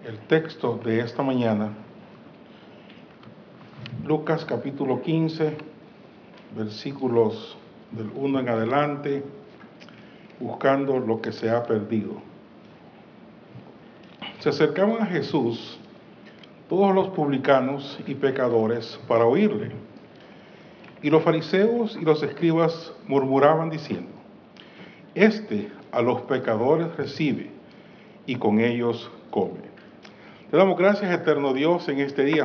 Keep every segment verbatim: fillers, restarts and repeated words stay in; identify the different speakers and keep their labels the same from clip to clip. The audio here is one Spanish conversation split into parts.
Speaker 1: el texto de esta mañana, Lucas capítulo quince, versículos del uno en adelante, buscando lo que se ha perdido. Se acercaban a Jesús todos los publicanos y pecadores para oírle. Y los fariseos y los escribas murmuraban diciendo: Este a los pecadores recibe y con ellos come. Te damos gracias, eterno Dios, en este día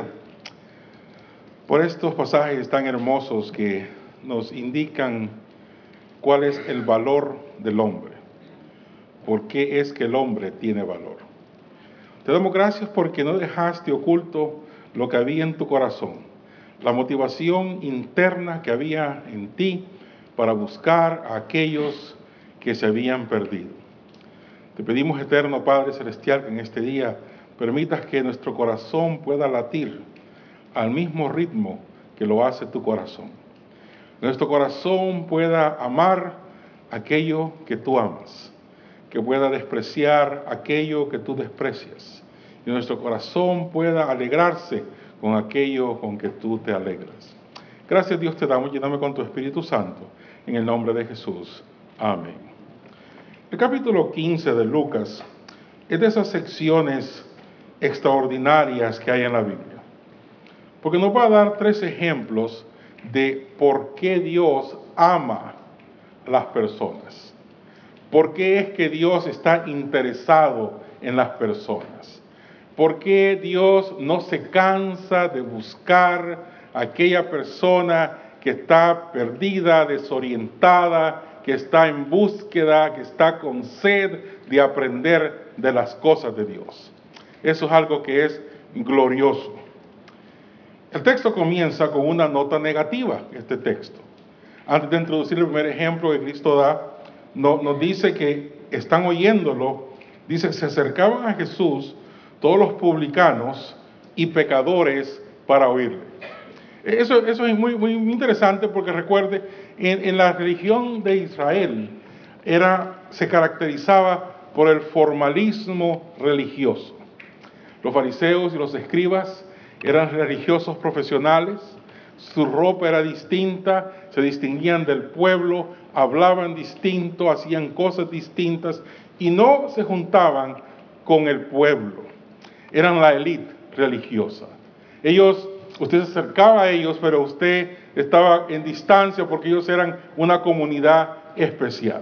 Speaker 1: por estos pasajes tan hermosos que nos indican cuál es el valor del hombre. ¿Por qué es que el hombre tiene valor? Te damos gracias porque no dejaste oculto lo que había en tu corazón, la motivación interna que había en ti para buscar a aquellos que se habían perdido. Te pedimos, eterno Padre Celestial, que en este día permitas que nuestro corazón pueda latir al mismo ritmo que lo hace tu corazón. Nuestro corazón pueda amar aquello que tú amas, que pueda despreciar aquello que tú desprecias, y nuestro corazón pueda alegrarse con aquello con que tú te alegras. Gracias, Dios, te damos, lléname con tu Espíritu Santo, en el nombre de Jesús. Amén. El capítulo quince de Lucas es de esas secciones extraordinarias que hay en la Biblia, porque nos va a dar tres ejemplos de por qué Dios ama a las personas. ¿Por qué es que Dios está interesado en las personas? ¿Por qué Dios no se cansa de buscar a aquella persona que está perdida, desorientada, que está en búsqueda, que está con sed de aprender de las cosas de Dios? Eso es algo que es glorioso. El texto comienza con una nota negativa, este texto. Antes de introducir el primer ejemplo que Cristo da, no, nos dice que están oyéndolo. Dice, se acercaban a Jesús todos los publicanos y pecadores para oírle. Eso, eso es muy, muy interesante porque recuerde, en, en la religión de Israel era, se caracterizaba por el formalismo religioso. Los fariseos y los escribas eran religiosos profesionales, su ropa era distinta, se distinguían del pueblo, hablaban distinto, hacían cosas distintas y no se juntaban con el pueblo. Eran la élite religiosa. Ellos, usted se acercaba a ellos, pero usted estaba en distancia porque ellos eran una comunidad especial.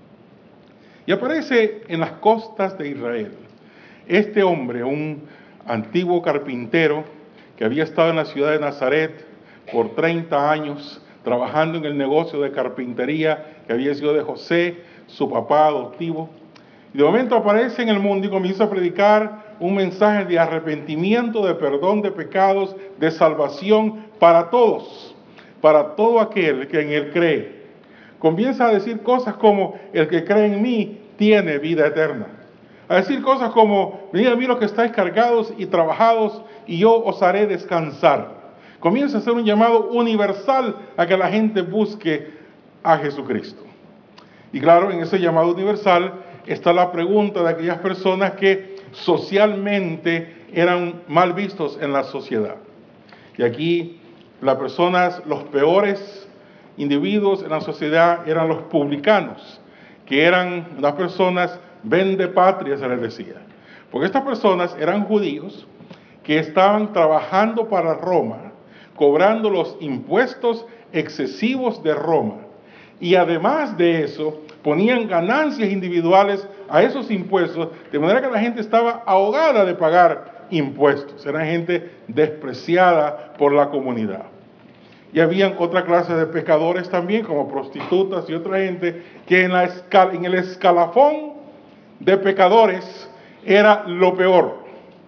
Speaker 1: Y aparece en las costas de Israel este hombre, un antiguo carpintero que había estado en la ciudad de Nazaret por treinta años, trabajando en el negocio de carpintería que había sido de José, su papá adoptivo. Y de momento aparece en el mundo y comienza a predicar un mensaje de arrepentimiento, de perdón de pecados, de salvación para todos, para todo aquel que en él cree. Comienza a decir cosas como: el que cree en mí tiene vida eterna. A decir cosas como: venid a mí los que estáis cargados y trabajados, y yo os haré descansar. Comienza a hacer un llamado universal a que la gente busque a Jesucristo. Y claro, en ese llamado universal está la pregunta de aquellas personas que socialmente eran mal vistos en la sociedad. Y aquí las personas, los peores individuos en la sociedad eran los publicanos, que eran unas personas vendepatria, se les decía. Porque estas personas eran judíos que estaban trabajando para Roma, cobrando los impuestos excesivos de Roma. Y además de eso, ponían ganancias individuales a esos impuestos, de manera que la gente estaba ahogada de pagar impuestos. Eran gente despreciada por la comunidad. Y habían otra clase de pecadores también, como prostitutas y otra gente, que en, la escala, en el escalafón de pecadores era lo peor.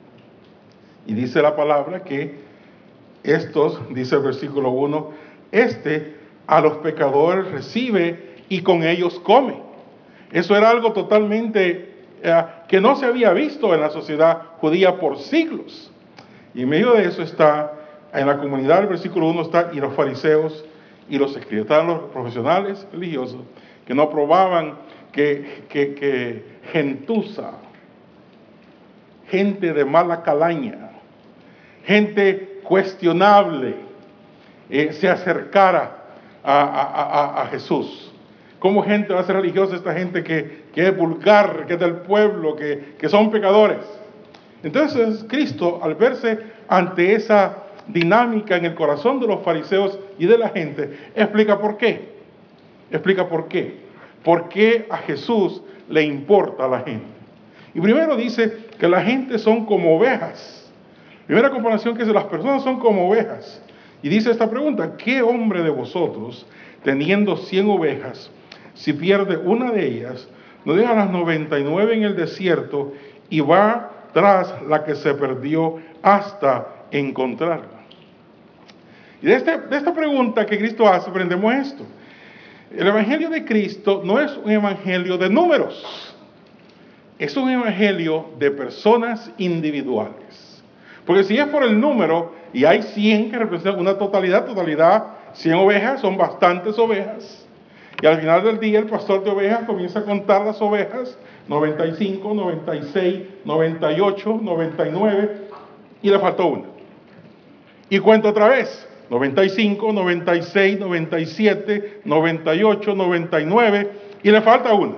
Speaker 1: Y dice la palabra que estos, dice el versículo uno, este a los pecadores recibe y con ellos come. Eso era algo totalmente eh, que no se había visto en la sociedad judía por siglos. Y en medio de eso está, en la comunidad, el versículo uno está, y los fariseos y los escribas. Estaban los profesionales religiosos que no aprobaban que, que, que gentuza, gente de mala calaña, gente cuestionable, eh, se acercara a, a, a, a Jesús. ¿Cómo gente va a ser religiosa esta gente que, que es vulgar, que es del pueblo, que, que son pecadores? Entonces Cristo, al verse ante esa dinámica en el corazón de los fariseos y de la gente, explica por qué. Explica por qué. ¿Por qué a Jesús le importa a la gente? Y primero dice que la gente son como ovejas. Primera comparación que dice, las personas son como ovejas. Y dice esta pregunta: ¿qué hombre de vosotros, teniendo cien ovejas, si pierde una de ellas, no deja las noventa y nueve en el desierto y va tras la que se perdió hasta encontrarla? Y de, este, de esta pregunta que Cristo hace, aprendemos esto. El evangelio de Cristo no es un evangelio de números, es un evangelio de personas individuales. Porque si es por el número, y hay cien que representan una totalidad, totalidad, cien ovejas, son bastantes ovejas. Y al final del día el pastor de ovejas comienza a contar las ovejas, noventa y cinco, noventa y seis, noventa y ocho, noventa y nueve, y le faltó una. Y cuenta otra vez, noventa y cinco, noventa y seis, noventa y siete, noventa y ocho, noventa y nueve, y le falta una.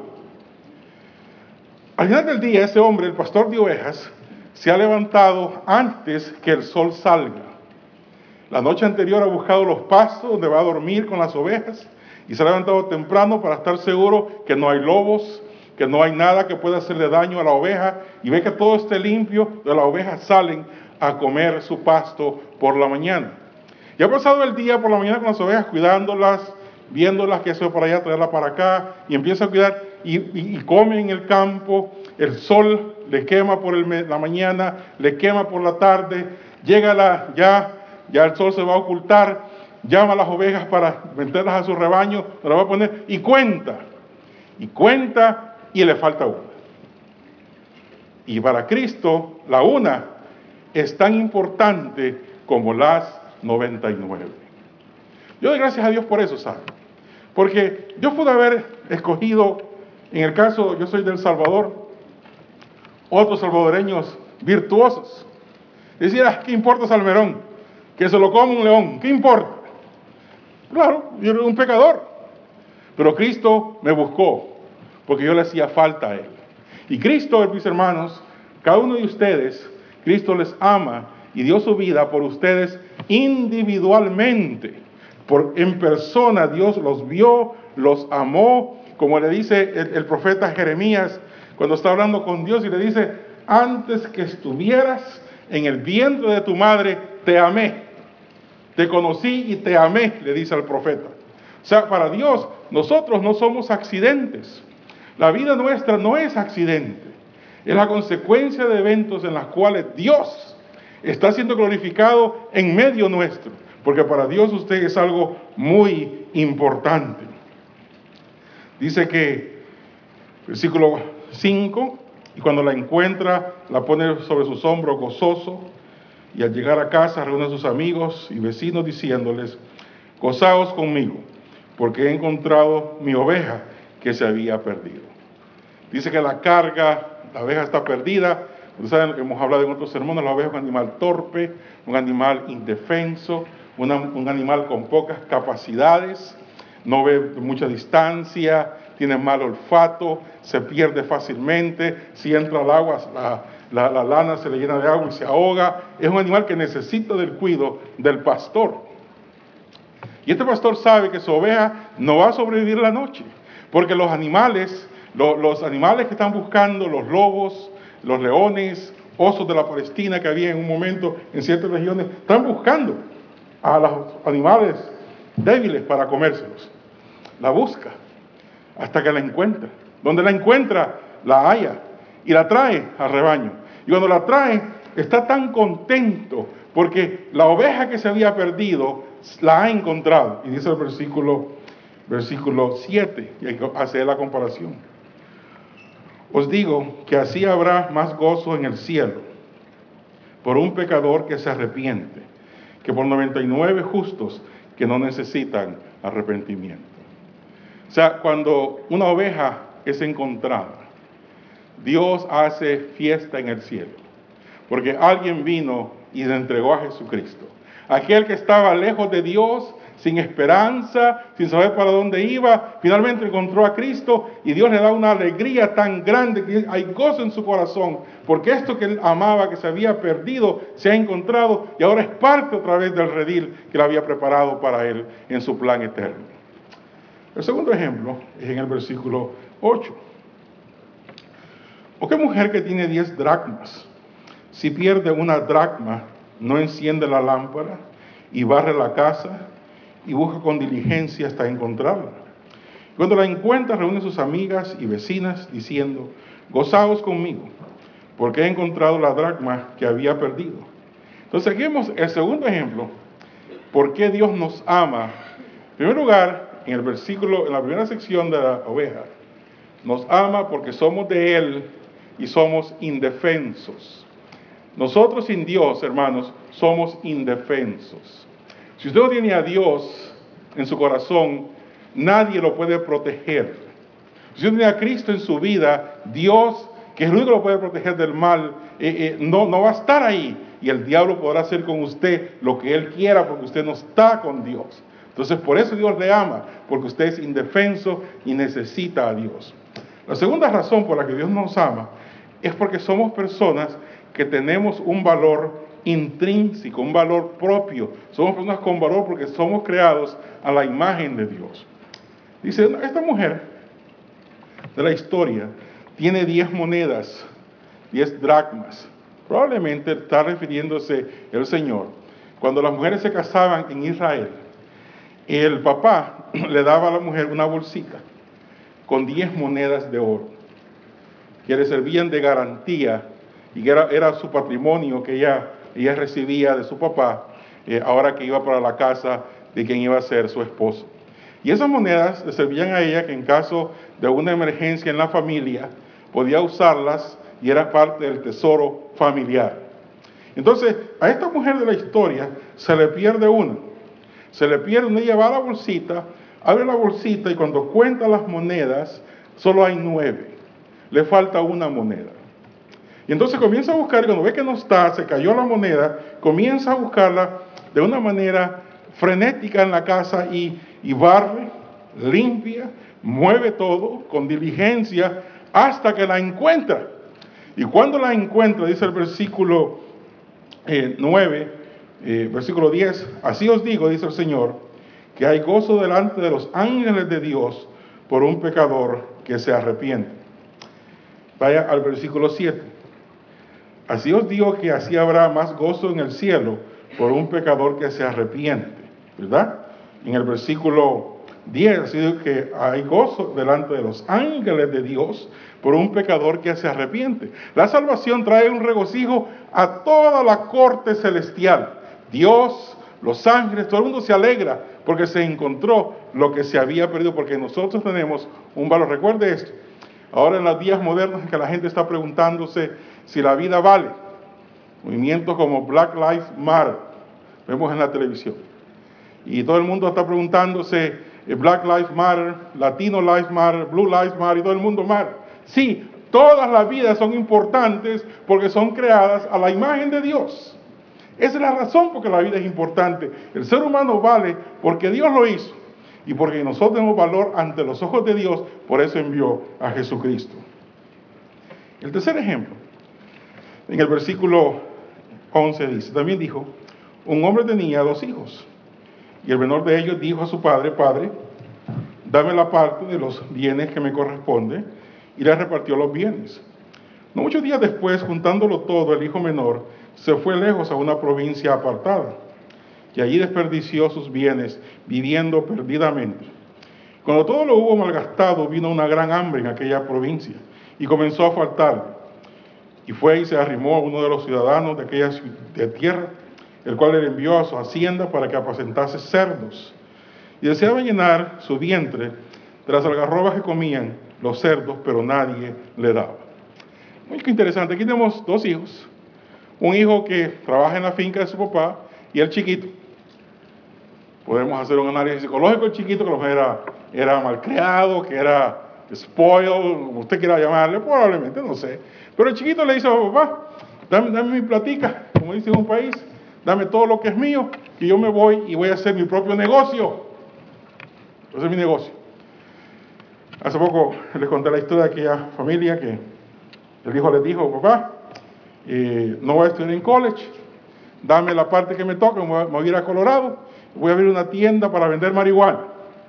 Speaker 1: Al final del día, ese hombre, el pastor de ovejas, se ha levantado antes que el sol salga. La noche anterior ha buscado los pastos donde va a dormir con las ovejas y se ha levantado temprano para estar seguro que no hay lobos, que no hay nada que pueda hacerle daño a la oveja, y ve que todo esté limpio. De las ovejas salen a comer su pasto por la mañana. Y ha pasado el día por la mañana con las ovejas, cuidándolas, viéndolas, que eso es por allá, traerlas para acá, y empieza a cuidar, y, y, y come en el campo. El sol le quema por el, la mañana, le quema por la tarde, llega la, ya, ya el sol se va a ocultar, llama a las ovejas para meterlas a su rebaño, las va a poner, y cuenta, y cuenta, y le falta una. Y para Cristo, la una es tan importante como las noventa y nueve. Yo doy gracias a Dios por eso, ¿sabe? Porque yo pude haber escogido, en el caso, yo soy del Salvador, otros salvadoreños virtuosos. Decía, ¿qué importa Salmerón? Que se lo coma un león, ¿qué importa? Claro, yo era un pecador, pero Cristo me buscó porque yo le hacía falta a Él. Y Cristo, mis hermanos, cada uno de ustedes, Cristo les ama y dio su vida por ustedes individualmente. Por, en persona Dios los vio, los amó, como le dice el, el profeta Jeremías cuando está hablando con Dios, y le dice: antes que estuvieras en el vientre de tu madre, te amé, te conocí y te amé, le dice al profeta. O sea, para Dios, nosotros no somos accidentes. La vida nuestra no es accidente, es la consecuencia de eventos en los cuales Dios está siendo glorificado en medio nuestro, porque para Dios usted es algo muy importante. Dice que, versículo cinco, y cuando la encuentra, la pone sobre sus hombros gozoso, y al llegar a casa reúne a sus amigos y vecinos diciéndoles: gozaos conmigo, porque he encontrado mi oveja que se había perdido. Dice que la carga, la oveja está perdida. Ustedes saben, hemos hablado en otros sermones, la oveja es un animal torpe, un animal indefenso, una, un animal con pocas capacidades, no ve mucha distancia, tiene mal olfato, se pierde fácilmente, si entra al agua, la, la, la lana se le llena de agua y se ahoga. Es un animal que necesita del cuidado del pastor. Y este pastor sabe que su oveja no va a sobrevivir la noche, porque los animales, lo, los animales que están buscando, los lobos, los leones, osos de la Palestina que había en un momento en ciertas regiones, están buscando a los animales débiles para comérselos. La busca hasta que la encuentra. Donde la encuentra, la halla y la trae al rebaño. Y cuando la trae, está tan contento porque la oveja que se había perdido la ha encontrado. Y dice el versículo, versículo siete, y hace la comparación. Os digo que así habrá más gozo en el cielo por un pecador que se arrepiente, que por noventa y nueve justos que no necesitan arrepentimiento. O sea, cuando una oveja es encontrada, Dios hace fiesta en el cielo. porque alguien vino y le entregó a Jesucristo. Aquel que estaba lejos de Dios, sin esperanza, sin saber para dónde iba, finalmente encontró a Cristo y Dios le da una alegría tan grande que hay gozo en su corazón, porque esto que él amaba, que se había perdido, se ha encontrado y ahora es parte otra vez del redil que él había preparado para él en su plan eterno. El segundo ejemplo es en el versículo ocho. ¿O qué mujer que tiene diez dracmas, si pierde una dracma, no enciende la lámpara y barre la casa y busca con diligencia hasta encontrarla? Cuando la encuentra, reúne a sus amigas y vecinas diciendo: gozaos conmigo, porque he encontrado la dracma que había perdido. Entonces aquí vemos el segundo ejemplo, por qué Dios nos ama. En primer lugar, en el versículo, en la primera sección de la oveja, nos ama porque somos de Él y somos indefensos. Nosotros sin Dios, hermanos, somos indefensos. Si usted no tiene a Dios en su corazón, nadie lo puede proteger. Si usted tiene a Cristo en su vida, Dios, que es el único que lo puede proteger del mal, eh, eh, no, no va a estar ahí. Y el diablo podrá hacer con usted lo que él quiera porque usted no está con Dios. Entonces, por eso Dios le ama, porque usted es indefenso y necesita a Dios. La segunda razón por la que Dios nos ama es porque somos personas que tenemos un valor intrínseco, un valor propio. Somos personas con valor porque somos creados a la imagen de Dios. Dice, esta mujer de la historia tiene diez monedas, diez dracmas. Probablemente está refiriéndose el Señor. Cuando las mujeres se casaban en Israel, el papá le daba a la mujer una bolsita con diez monedas de oro, que le servían de garantía y que era, era su patrimonio que ella, ella recibía de su papá, eh, ahora que iba para la casa de quien iba a ser su esposo. Y esas monedas le servían a ella que en caso de una emergencia en la familia, podía usarlas y era parte del tesoro familiar. Entonces, a esta mujer de la historia se le pierde una. Se le pierde una, ella va a la bolsita, abre la bolsita y cuando cuenta las monedas, solo hay nueve. Le falta una moneda. Y entonces comienza a buscar y cuando ve que no está, se cayó la moneda, comienza a buscarla de una manera frenética en la casa y, y barre, limpia, mueve todo con diligencia hasta que la encuentra. Y cuando la encuentra, dice el versículo eh, nueve, eh, versículo diez, así os digo, dice el Señor, que hay gozo delante de los ángeles de Dios por un pecador que se arrepiente. Vaya al versículo siete. Así os digo que así habrá más gozo en el cielo por un pecador que se arrepiente, ¿verdad? En el versículo diez, así digo que hay gozo delante de los ángeles de Dios por un pecador que se arrepiente. La salvación trae un regocijo a toda la corte celestial. Dios, los ángeles, todo el mundo se alegra porque se encontró lo que se había perdido, porque nosotros tenemos un valor. Recuerde esto, ahora en los días modernos en que la gente está preguntándose si la vida vale, movimientos como Black Lives Matter, vemos en la televisión, y todo el mundo está preguntándose Black Lives Matter, Latino Lives Matter, Blue Lives Matter, y todo el mundo matter. Sí, todas las vidas son importantes porque son creadas a la imagen de Dios. Esa es la razón por que la vida es importante. El ser humano vale porque Dios lo hizo y porque nosotros tenemos valor ante los ojos de Dios, por eso envió a Jesucristo. El tercer ejemplo, en el versículo once dice, también dijo, un hombre tenía dos hijos, y el menor de ellos dijo a su padre, Padre, dame la parte de los bienes que me corresponde, y le repartió los bienes. No muchos días después, juntándolo todo, el hijo menor se fue lejos a una provincia apartada, y allí desperdició sus bienes, viviendo perdidamente. Cuando todo lo hubo malgastado, vino una gran hambre en aquella provincia, y comenzó a faltar. Y fue y se arrimó a uno de los ciudadanos de aquella de tierra, el cual le envió a su hacienda para que apacentase cerdos. Y deseaba llenar su vientre de las algarrobas que comían los cerdos, pero nadie le daba. Muy interesante, aquí tenemos dos hijos. Un hijo que trabaja en la finca de su papá y el chiquito. Podemos hacer un análisis psicológico del chiquito, que a lo mejor era, era malcriado, que era spoiled, como usted quiera llamarle, probablemente, no sé. Pero el chiquito le dice a papá, dame, dame mi platica, como dice en un país, dame todo lo que es mío, y yo me voy y voy a hacer mi propio negocio. Ese es mi negocio. Hace poco les conté la historia de aquella familia que el hijo les dijo, papá, eh, no voy a estudiar en college, dame la parte que me toca, me voy a, me voy a ir a Colorado, voy a abrir una tienda para vender marihuana.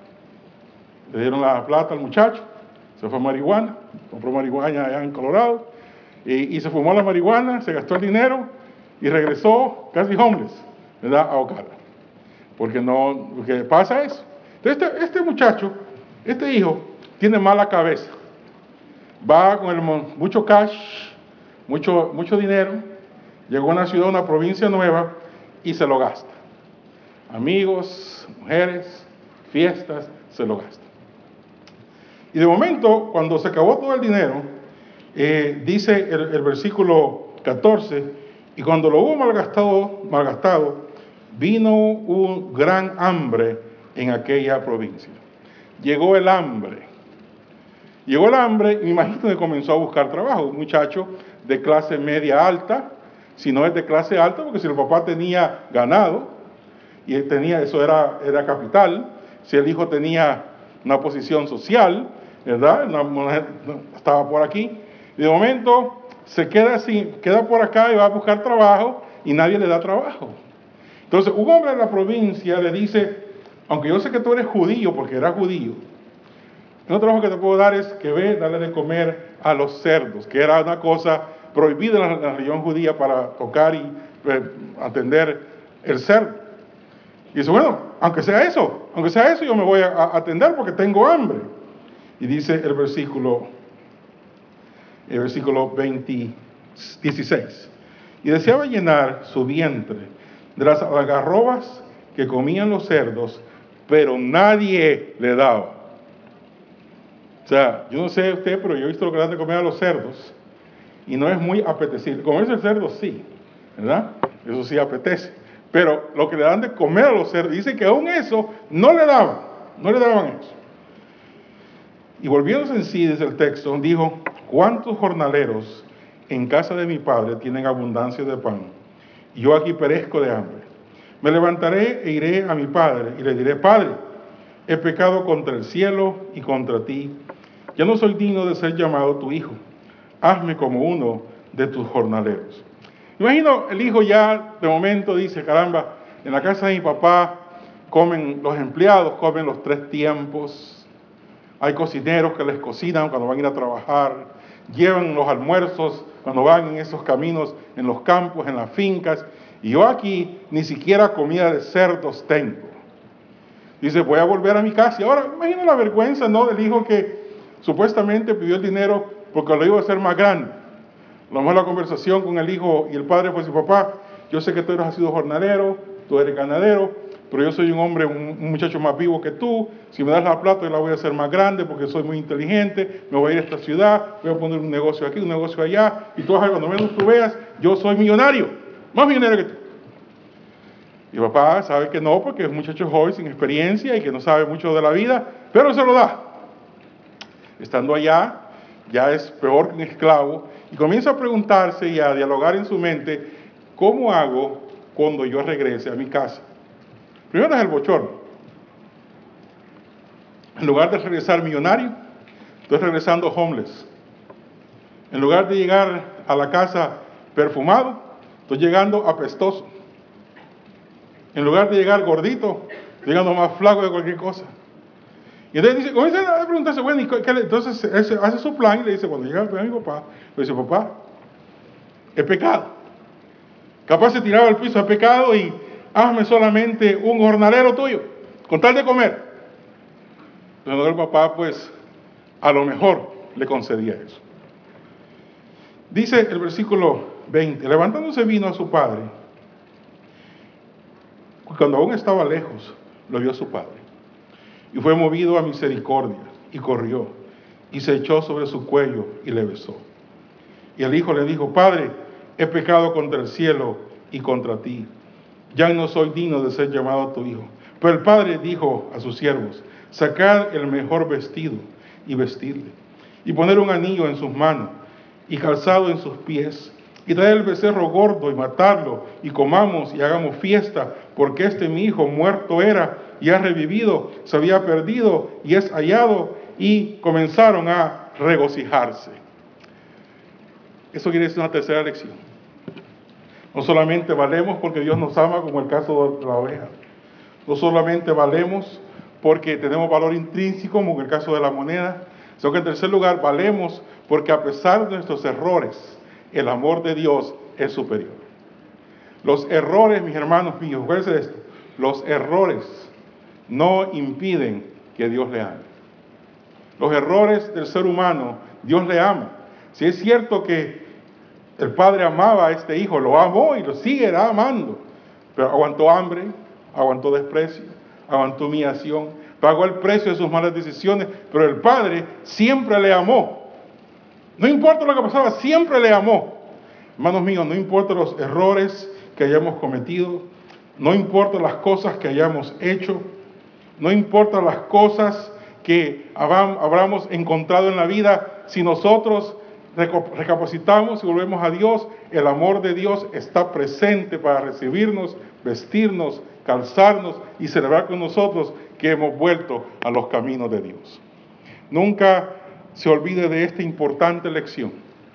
Speaker 1: Le dieron la plata al muchacho, se fue a marihuana, compró marihuana allá en Colorado, y, y se fumó la marihuana, se gastó el dinero y regresó casi homeless, ¿verdad? A Ocala. Porque no, porque pasa eso. Entonces este, este muchacho, este hijo, tiene mala cabeza. Va con el, mucho cash, mucho, mucho dinero, llegó a una ciudad, una provincia nueva y se lo gasta. Amigos, mujeres, fiestas, se lo gasta. Y de momento, cuando se acabó todo el dinero, eh, dice el, el versículo catorce, y cuando lo hubo malgastado, malgastado, vino un gran hambre en aquella provincia. Llegó el hambre. Llegó el hambre y me imagino que comenzó a buscar trabajo. Un muchacho de clase media alta, si no es de clase alta, porque si el papá tenía ganado, y él tenía, eso era, era capital, si el hijo tenía una posición social, ¿verdad? Una, una, estaba por aquí, y de momento se queda así, queda por acá y va a buscar trabajo, y nadie le da trabajo. Entonces, un hombre de la provincia le dice, aunque yo sé que tú eres judío, porque era judío, el otro trabajo que te puedo dar es que ve, darle de comer a los cerdos, que era una cosa prohibida en la, en la religión judía para tocar y eh, atender el cerdo. Y dice, bueno, aunque sea eso, aunque sea eso, yo me voy a, a atender porque tengo hambre. Y dice el versículo, el versículo veinte, dieciséis, y deseaba llenar su vientre de las algarrobas que comían los cerdos, pero nadie le daba. O sea, yo no sé usted, pero yo he visto lo que le dan de comer a los cerdos y no es muy apetecible. Comerse el cerdo sí, ¿verdad? Eso sí apetece. Pero lo que le dan de comer a los cerdos, dice que aún eso no le daban, no le daban eso. Y volviéndose en sí desde el texto, dijo, ¿cuántos jornaleros en casa de mi padre tienen abundancia de pan? Y yo aquí perezco de hambre. Me levantaré e iré a mi padre y le diré, Padre, he pecado contra el cielo y contra ti. Ya no soy digno de ser llamado tu hijo. Hazme como uno de tus jornaleros. Imagino el hijo ya de momento dice, caramba, en la casa de mi papá comen los empleados, comen los tres tiempos. Hay cocineros que les cocinan cuando van a ir a trabajar. Llevan los almuerzos cuando van en esos caminos, en los campos, en las fincas. Y yo aquí ni siquiera comida de cerdos tengo. Dice, voy a volver a mi casa. Y ahora, imagino la vergüenza, ¿no? Del hijo que supuestamente pidió el dinero porque lo iba a hacer más grande. A lo mejor la conversación con el hijo y el padre fue así, papá, yo sé que tú has sido jornalero, tú eres ganadero, pero yo soy un hombre, un, un muchacho más vivo que tú. Si me das la plata, yo la voy a hacer más grande porque soy muy inteligente. Me voy a ir a esta ciudad, voy a poner un negocio aquí, un negocio allá. Y tú, cuando menos tú veas, yo soy millonario, más millonario que tú. Y papá sabe que no, porque es un muchacho joven, sin experiencia y que no sabe mucho de la vida, pero se lo da. Estando allá, ya es peor que un esclavo, y comienza a preguntarse y a dialogar en su mente, ¿cómo hago cuando yo regrese a mi casa? Primero es el bochorno. En lugar de regresar millonario, estoy regresando homeless. En lugar de llegar a la casa perfumado, estoy llegando apestoso. En lugar de llegar gordito, estoy llegando más flaco de cualquier cosa. Y entonces dice, comienza a preguntarse, bueno, ¿y qué? Entonces hace su plan y le dice, cuando llega a mi papá, le dice, papá, he pecado. Capaz se tiraba al piso, he pecado y hazme solamente un jornalero tuyo, con tal de comer. Entonces el papá, pues, a lo mejor le concedía eso. Dice el versículo veinte, levantándose vino a su padre, cuando aún estaba lejos, lo vio su padre. Y fue movido a misericordia, y corrió, y se echó sobre su cuello, y le besó. Y el hijo le dijo, Padre, he pecado contra el cielo y contra ti. Ya no soy digno de ser llamado tu hijo. Pero el padre dijo a sus siervos, sacad el mejor vestido y vestidle, y poner un anillo en sus manos, y calzado en sus pies, y traer el becerro gordo y matarlo, y comamos y hagamos fiesta, porque este mi hijo muerto era y ha revivido, se había perdido y es hallado, y comenzaron a regocijarse. Eso quiere decir una tercera lección. No solamente valemos porque Dios nos ama, como el caso de la oveja. No solamente valemos porque tenemos valor intrínseco, como en el caso de la moneda, sino que en tercer lugar valemos porque a pesar de nuestros errores, el amor de Dios es superior. Los errores, mis hermanos míos, acuérdense de esto, los errores no impiden que Dios le ame. Los errores del ser humano, Dios le ama. Si es cierto que el Padre amaba a este hijo, lo amó y lo sigue amando, pero aguantó hambre, aguantó desprecio, aguantó humillación, pagó el precio de sus malas decisiones, pero el Padre siempre le amó. No importa lo que pasaba, siempre le amó. Hermanos míos, no importa los errores que hayamos cometido, no importa las cosas que hayamos hecho, no importa las cosas que habramos encontrado en la vida, si nosotros recapacitamos y volvemos a Dios, el amor de Dios está presente para recibirnos, vestirnos, calzarnos y celebrar con nosotros que hemos vuelto a los caminos de Dios. Nunca se olvide de esta importante lección,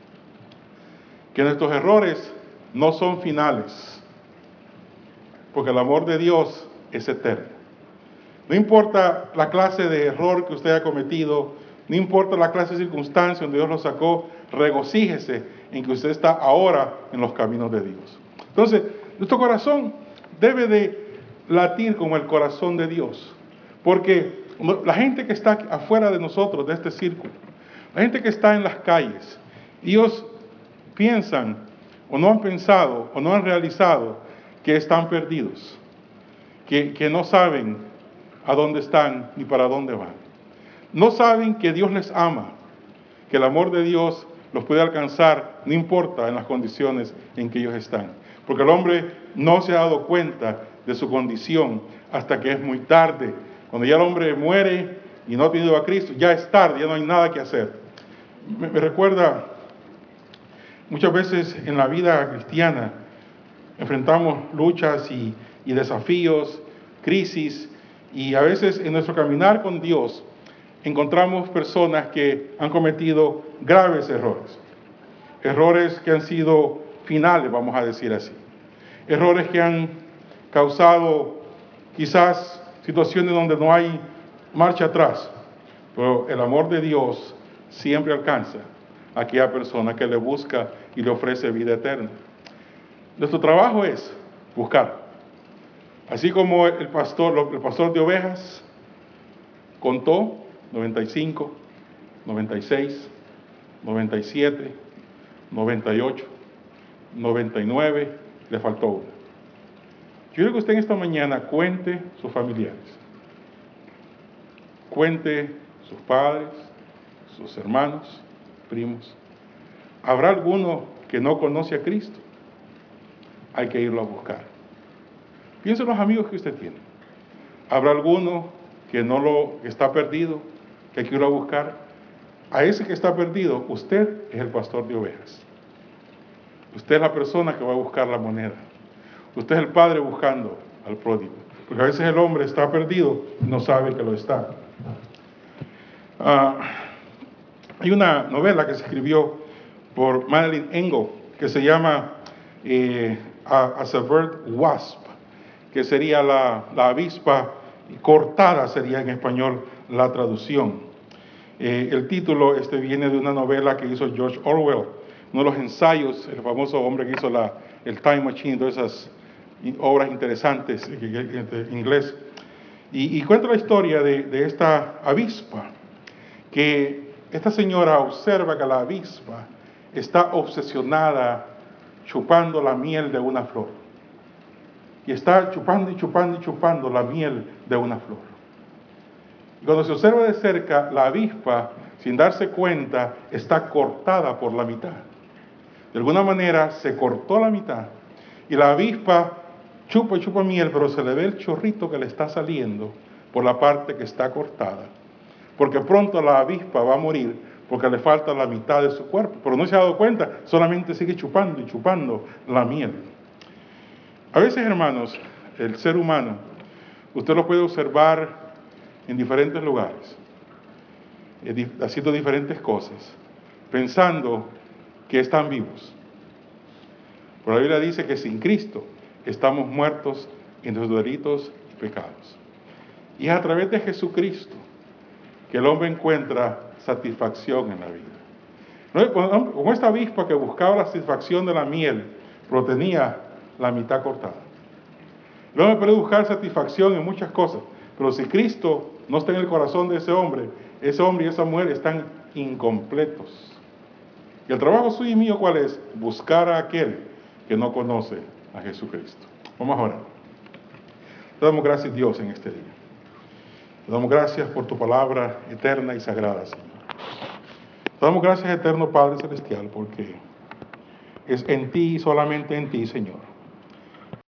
Speaker 1: que nuestros errores no son finales, porque el amor de Dios es eterno. No importa la clase de error que usted haya cometido, no importa la clase de circunstancia donde Dios lo sacó, regocíjese en que usted está ahora en los caminos de Dios. Entonces, nuestro corazón debe de latir como el corazón de Dios, porque la gente que está afuera de nosotros, de este círculo, la gente que está en las calles, ellos piensan o no han pensado o no han realizado que están perdidos, que, que no saben a dónde están ni para dónde van. No saben que Dios les ama, que el amor de Dios los puede alcanzar, no importa en las condiciones en que ellos están. Porque el hombre no se ha dado cuenta de su condición hasta que es muy tarde. Cuando ya el hombre muere y no ha tenido a Cristo, ya es tarde, ya no hay nada que hacer. Me, me recuerda, muchas veces en la vida cristiana enfrentamos luchas y, y desafíos, crisis, y a veces en nuestro caminar con Dios encontramos personas que han cometido graves errores. Errores que han sido finales, vamos a decir así. Errores que han causado quizás situaciones donde no hay marcha atrás. Pero el amor de Dios siempre alcanza a aquella persona que le busca y le ofrece vida eterna. Nuestro trabajo es buscar. Así como el pastor, el pastor de ovejas contó noventa y cinco, noventa y seis, noventa y siete, noventa y ocho, noventa y nueve, le faltó una. Yo quiero que usted en esta mañana cuente sus familiares, cuente sus padres, sus hermanos, primos. ¿Habrá alguno que no conoce a Cristo? Hay que irlo a buscar. Piense en los amigos que usted tiene. ¿Habrá alguno que no lo que está perdido, que hay que irlo a buscar? A ese que está perdido, usted es el pastor de ovejas. Usted es la persona que va a buscar la moneda. Usted es el padre buscando al pródigo. Porque a veces el hombre está perdido y no sabe que lo está. Uh, hay una novela que se escribió por Madeleine L'Engle que se llama eh, As a Bird Wasp, que sería la, la avispa cortada, sería en español la traducción. Eh, el título este viene de una novela que hizo George Orwell, uno de los ensayos, el famoso hombre que hizo la, el Time Machine, todas esas obras interesantes en inglés. Y, y cuenta la historia de, de esta avispa, que esta señora observa que la avispa está obsesionada chupando la miel de una flor. Y está chupando y chupando y chupando la miel de una flor. Y cuando se observa de cerca, la avispa, sin darse cuenta, está cortada por la mitad. De alguna manera se cortó la mitad. Y la avispa chupa y chupa miel, pero se le ve el chorrito que le está saliendo por la parte que está cortada. Porque pronto la avispa va a morir porque le falta la mitad de su cuerpo, pero no se ha dado cuenta, solamente sigue chupando y chupando la miel. A veces, hermanos, el ser humano, usted lo puede observar en diferentes lugares, haciendo diferentes cosas, pensando que están vivos. Pero la Biblia dice que sin Cristo estamos muertos en nuestros delitos y pecados. Y es a través de Jesucristo que el hombre encuentra satisfacción en la vida. ¿No? Como esta avispa que buscaba la satisfacción de la miel, pero tenía la mitad cortada. El hombre puede buscar satisfacción en muchas cosas, pero si Cristo no está en el corazón de ese hombre, ese hombre y esa mujer están incompletos. Y el trabajo suyo y mío, ¿cuál es? Buscar a aquel que no conoce a Jesucristo. Vamos a orar. Te damos gracias, Dios, en este día. Te damos gracias por tu palabra eterna y sagrada, Señor. Te damos gracias, eterno Padre Celestial, porque es en ti y solamente en ti, Señor,